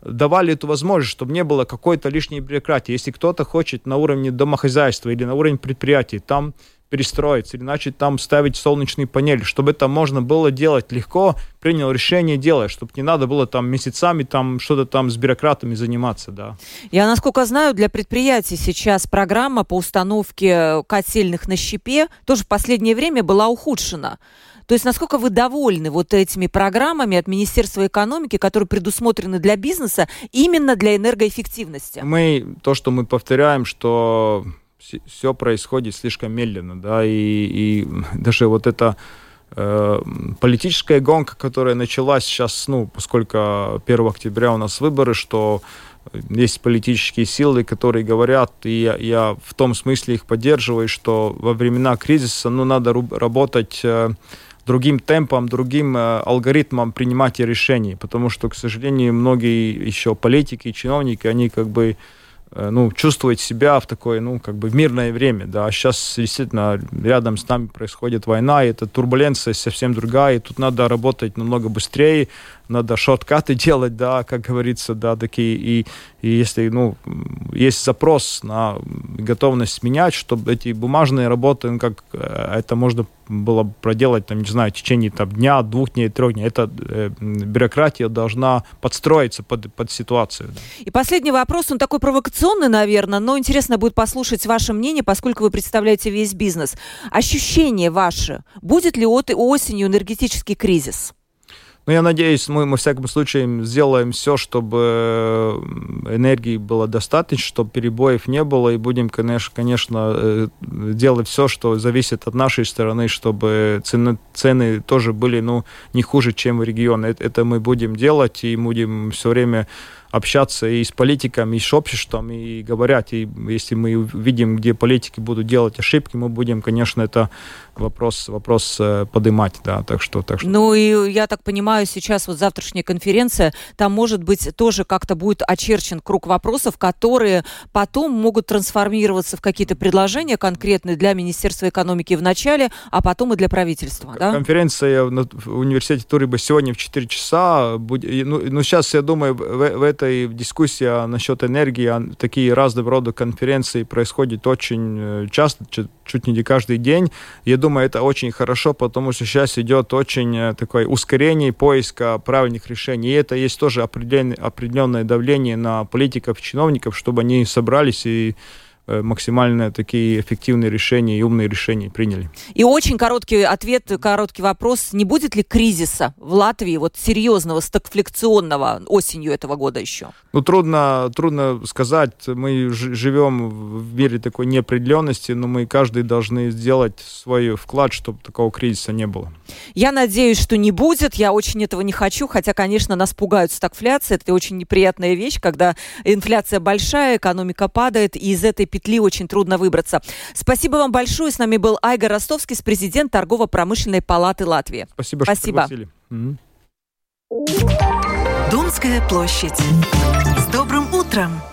давали эту возможность, чтобы не было какой-то лишней бюрократии. Если кто-то хочет на уровне домохозяйства или на уровне предприятий там перестроиться, или начать там ставить солнечные панели, чтобы это можно было делать легко, принял решение делать, чтобы не надо было там месяцами там что-то там с бюрократами заниматься, да. Я, насколько знаю, для предприятий сейчас программа по установке котельных на щепе тоже в последнее время была ухудшена. То есть насколько вы довольны вот этими программами от Министерства экономики, которые предусмотрены для бизнеса именно для энергоэффективности? Мы, то, что мы повторяем, что все происходит слишком медленно, да, и, и даже вот эта э, политическая гонка, которая началась сейчас, ну, поскольку первого октября у нас выборы, что есть политические силы, которые говорят, и я, я в том смысле их поддерживаю, что во времена кризиса, ну, надо ру- работать э, другим темпом, другим э, алгоритмом принятия решений, потому что, к сожалению, многие еще политики, чиновники, они как бы ну, чувствовать себя в такое, ну, как бы в мирное время, да, а сейчас действительно рядом с нами происходит война, и эта турбуленция совсем другая, и тут надо работать намного быстрее, надо шорткаты делать, да, как говорится, да, такие, и, и если, ну, есть запрос на готовность менять, чтобы эти бумажные работы, ну, как это можно было проделать, там, не знаю, в течение там, дня, двух дней, трех дней, эта э, бюрократия должна подстроиться под, под ситуацию. Да. И последний вопрос, он такой провокационный, наверное, но интересно будет послушать ваше мнение, поскольку вы представляете весь бизнес. Ощущение ваше, будет ли осенью энергетический кризис? Ну, я надеюсь, мы, мы, в всяком случае, сделаем все, чтобы энергии было достаточно, чтобы перебоев не было, и будем, конечно, конечно делать все, что зависит от нашей стороны, чтобы цены, цены тоже были, ну, не хуже, чем в регионе. Это, это мы будем делать, и будем все время общаться и с политиками, и с обществом, и говорят, и если мы видим, где политики будут делать ошибки, мы будем, конечно, это вопрос, вопрос поднимать, да, так что, так что... Ну, и я так понимаю, сейчас вот завтрашняя конференция, там, может быть, тоже как-то будет очерчен круг вопросов, которые потом могут трансформироваться в какие-то предложения конкретные для Министерства экономики в начале, а потом и для правительства, да? Конференция в университете Турбо сегодня в четыре часа, ну, ну, сейчас, я думаю, в, в этой дискуссия насчет энергии, такие разного рода конференции происходят очень часто, чуть не каждый день. Я думаю, это очень хорошо, потому что сейчас идет очень такое ускорение поиска правильных решений. И это есть тоже определенное, определенное давление на политиков, чиновников, чтобы они собрались и максимально такие эффективные решения и умные решения приняли. И очень короткий ответ, короткий вопрос. Не будет ли кризиса в Латвии, вот серьезного, стагфляционного осенью этого года еще? Ну, трудно, трудно сказать. Мы живем в мире такой неопределенности, но мы каждый должны сделать свой вклад, чтобы такого кризиса не было. Я надеюсь, что не будет. Я очень этого не хочу, хотя, конечно, нас пугают стагфляции. Это очень неприятная вещь, когда инфляция большая, экономика падает, и из этой петли очень трудно выбраться. Спасибо вам большое. С нами был Айгар Ростовский, президент Торгово-промышленной палаты Латвии. Спасибо, Спасибо. что пригласили. Угу. Домская площадь. С добрым утром!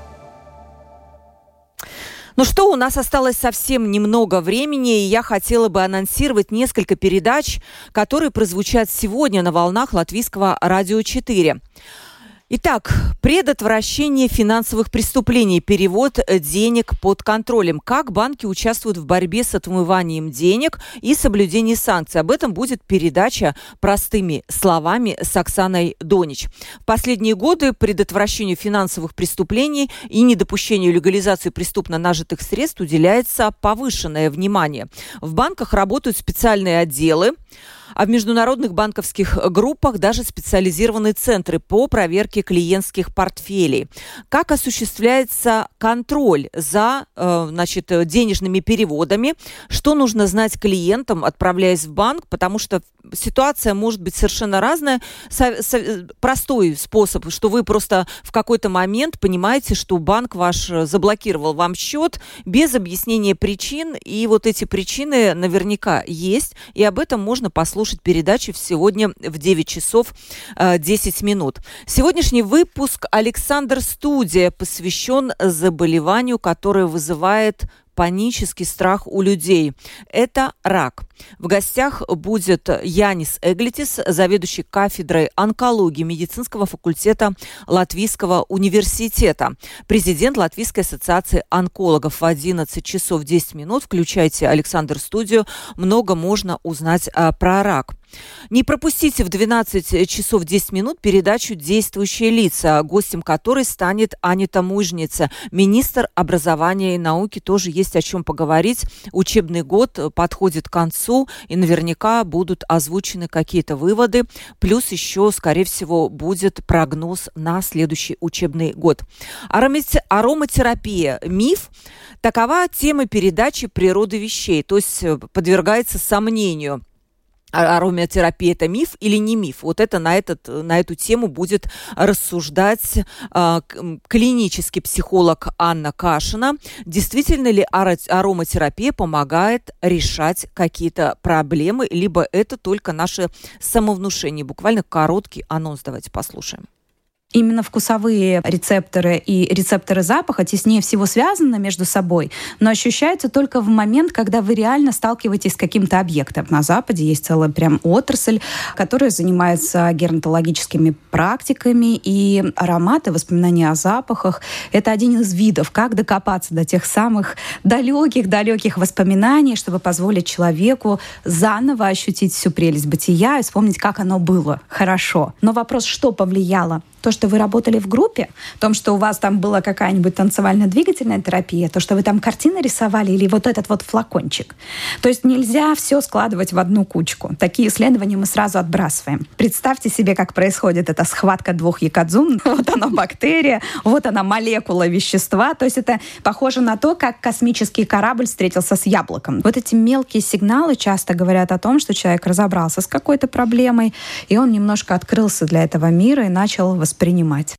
Ну что, у нас осталось совсем немного времени, и я хотела бы анонсировать несколько передач, которые прозвучат сегодня на волнах Латвийского радио четыре. Итак, предотвращение финансовых преступлений, перевод денег под контролем. Как банки участвуют в борьбе с отмыванием денег и соблюдением санкций. Об этом будет передача простыми словами с Оксаной Донич. В последние годы предотвращению финансовых преступлений и недопущению легализации преступно нажитых средств уделяется повышенное внимание. В банках работают специальные отделы, а в международных банковских группах даже специализированные центры по проверке клиентских портфелей. Как осуществляется контроль за э, значит, денежными переводами? Что нужно знать клиентам, отправляясь в банк? Потому что ситуация может быть совершенно разная. Со- со- простой способ, что вы просто в какой-то момент понимаете, что банк ваш заблокировал вам счет без объяснения причин. И вот эти причины наверняка есть. И об этом можно послушать передачу сегодня в девять часов десять минут. Сегодняшний выпуск «Александр Студия» посвящен заболеванию, которое вызывает панический страх у людей. Это рак. В гостях будет Янис Эглитис, заведующий кафедрой онкологии медицинского факультета Латвийского университета, президент Латвийской ассоциации онкологов. В одиннадцать часов десять минут включайте Александр студию. Много можно узнать а, про рак. Не пропустите в двенадцать часов десять минут передачу «Действующие лица», гостем которой станет Анита Мужница, министр образования и науки. Тоже есть о чем поговорить. Учебный год подходит к концу, и наверняка будут озвучены какие-то выводы. Плюс еще, скорее всего, будет прогноз на следующий учебный год. Ароматерапия – миф? Такова тема передачи «Природа вещей», то есть подвергается сомнению. Ароматерапия – это миф или не миф? Вот это на, этот, на эту тему будет рассуждать э, клинический психолог Анна Кашина. Действительно ли ароматерапия помогает решать какие-то проблемы, либо это только наше самовнушение? Буквально короткий анонс давайте послушаем. Именно вкусовые рецепторы и рецепторы запаха теснее всего связаны между собой, но ощущаются только в момент, когда вы реально сталкиваетесь с каким-то объектом. На Западе есть целая прям отрасль, которая занимается геронтологическими практиками, и ароматы, воспоминания о запахах — это один из видов, как докопаться до тех самых далеких-далеких воспоминаний, чтобы позволить человеку заново ощутить всю прелесть бытия и вспомнить, как оно было хорошо. Но вопрос, что повлияло? То, что вы работали в группе, в том, что у вас там была какая-нибудь танцевально-двигательная терапия, то, что вы там картины рисовали или вот этот вот флакончик. То есть нельзя все складывать в одну кучку. Такие исследования мы сразу отбрасываем. Представьте себе, как происходит эта схватка двух якадзун. Вот она бактерия, вот она молекула вещества. То есть это похоже на то, как космический корабль встретился с яблоком. Вот эти мелкие сигналы часто говорят о том, что человек разобрался с какой-то проблемой, и он немножко открылся для этого мира и начал воспринимать принимать.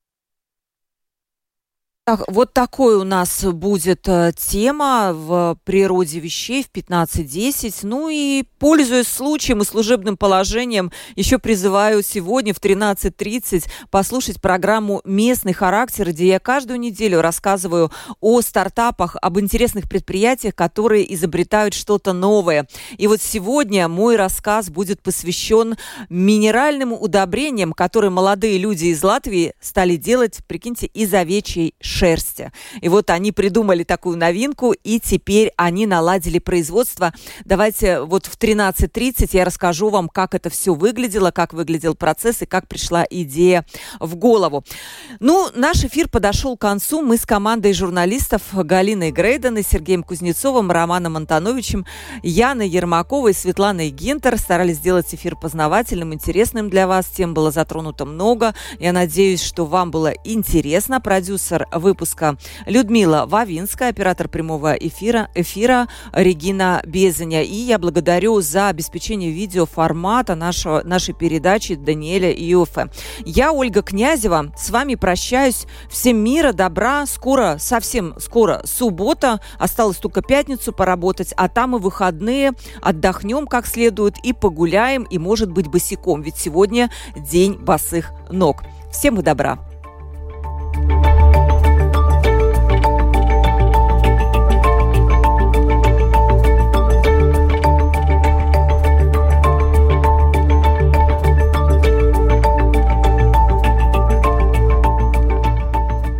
Так, вот такой у нас будет э, тема в «Природе вещей» в пятнадцать десять. Ну и, пользуясь случаем и служебным положением, еще призываю сегодня в тринадцать тридцать послушать программу «Местный характер», где я каждую неделю рассказываю о стартапах, об интересных предприятиях, которые изобретают что-то новое. И вот сегодня мой рассказ будет посвящен минеральным удобрениям, которые молодые люди из Латвии стали делать, прикиньте, из овечьей шерсти. шерсти. И вот они придумали такую новинку, и теперь они наладили производство. Давайте вот в тринадцать тридцать я расскажу вам, как это все выглядело, как выглядел процесс и как пришла идея в голову. Ну, наш эфир подошел к концу. Мы с командой журналистов Галиной Грейден и Сергеем Кузнецовым, Романом Антоновичем, Яной Ермаковой и Светланой Гинтер старались сделать эфир познавательным, интересным для вас. Тем было затронуто много. Я надеюсь, что вам было интересно. Продюсер выпуска Людмила Вавинская, оператор прямого эфира, эфира Регина Безаня. И я благодарю за обеспечение видеоформата нашего, нашей передачи Даниэля Иоффе. Я, Ольга Князева, с вами прощаюсь. Всем мира, добра. Скоро, совсем скоро суббота. Осталось только пятницу поработать, а там и выходные. Отдохнем как следует и погуляем, и, может быть, босиком. Ведь сегодня день босых ног. Всем добра.